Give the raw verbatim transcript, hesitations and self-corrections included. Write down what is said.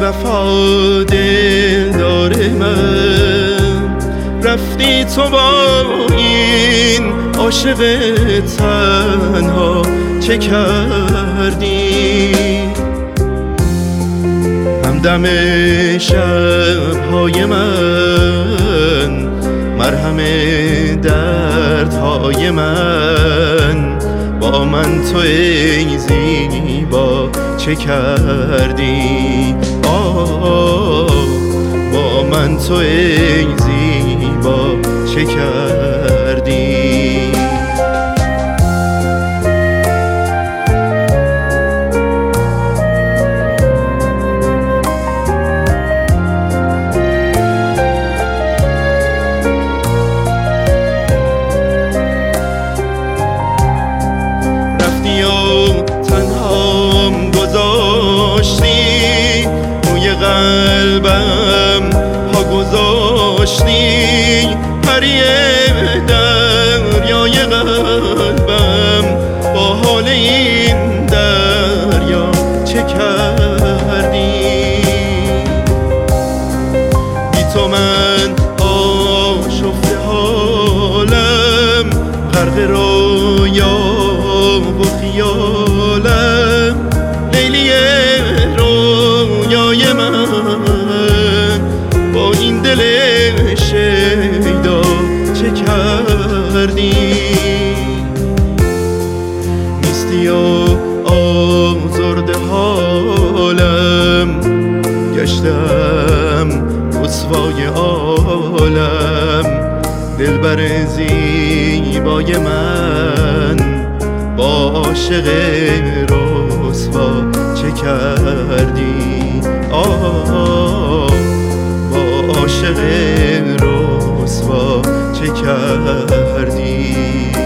وفا دلدار من، رفتی تو با این عاشق تنها چه کردی؟ همدم شب‌های من، مرهم دردهای من، با من تو ای زیبا چه کردی؟ آه با من تو ای زیبا چه کردی؟ رفتی و تنهام گذاشتی، روی قلبم پا گذاشتی، پری دریای قلبم، با حال این دریا چه کردی؟ بی تو من آشفته حالم، غرق رویا و خیالم، لیلی رویای من، با این دل شیدا چه کردی؟ نیستی و آزرده حالم، گشتم رسوای عالم، دلبر زیبای من، با عاشق رسوا چه کردی؟ آه با عاشق رسوا چه کردی؟